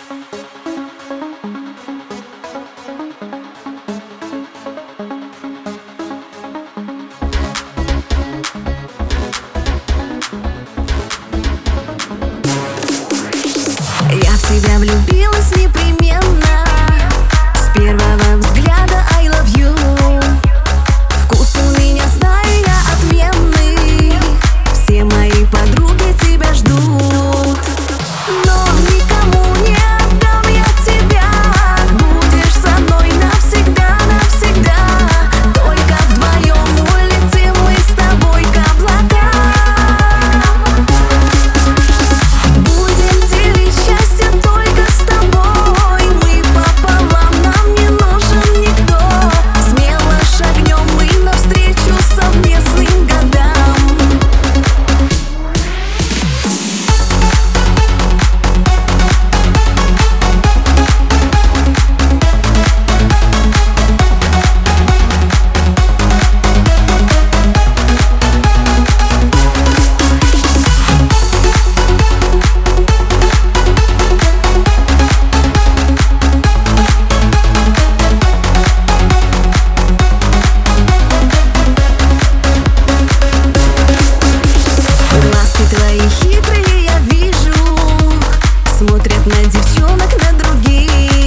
Я в тебя влюбилась непременно. С первого взгляда I love you. Вкус у меня, знаю я, отменный. Все мои подруги тебя ждут. Но никому не отдам я тебя. Будешь со мной навсегда, навсегда. Только вдвоем улетим мы с тобой к облакам. Будем делить счастье только с тобой. Мы пополам, нам не нужен никто. Смело шагнем мы навстречу совместным годам. Твои хитрые я вижу, смотрят на девчонок, на других.